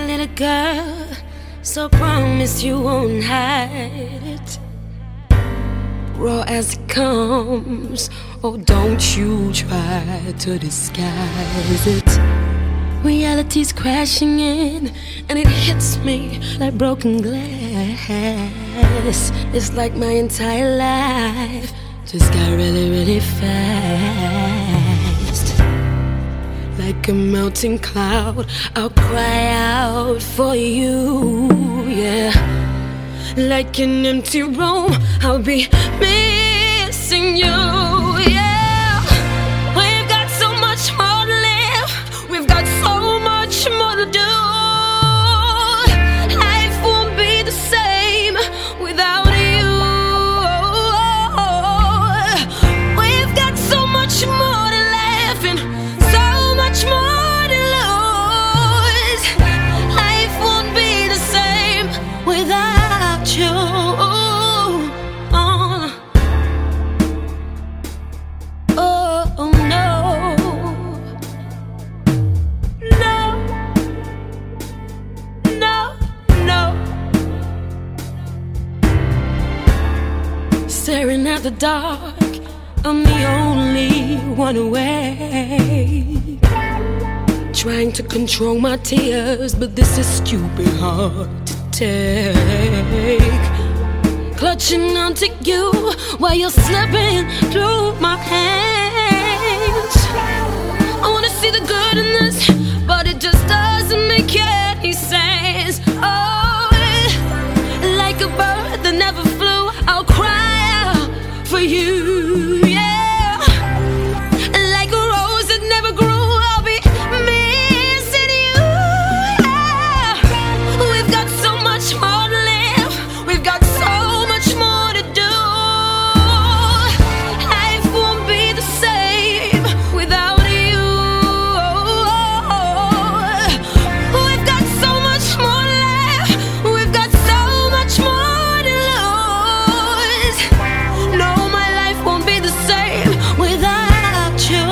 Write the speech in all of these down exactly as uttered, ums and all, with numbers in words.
little girl, so promise you won't hide it. Raw as it comes, oh don't you try to disguise it. Reality's crashing in, and it hits me like broken glass. It's like my entire life just got really, really fast. Like a melting cloud, I'll cry out for you, yeah. Like an empty room, I'll be missing you, yeah. We've got so much more to live, we've got so much more to do. Life won't be the same without you. We've got so much more to laugh and so much more to lose. Life won't be the same without you. Staring at the dark, I'm the only one awake. Trying to control my tears, but this is stupid hard to take. Clutching onto you while you're slipping through my hands. I wanna see the good in this, but it just doesn't make any sense. Oh, like a bird that never flew, I'll cry for you, yeah. Like a rose that never grew, I'll be missing you, yeah. We've got so much more to live, we've got so much more to do. Life won't be the same without you. We've got so much more left, we've got so much more to lose. No, my life won't be the same without you.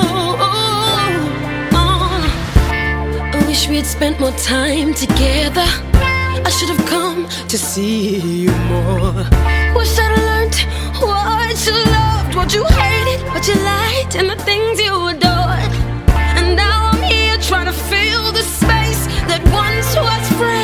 Oh, I wish we had spent more time together. I should have come to see you more. Wish I'd learned what you loved, what you hated, what you liked, and the things you adored. And now I'm here trying to fill the space that once was free.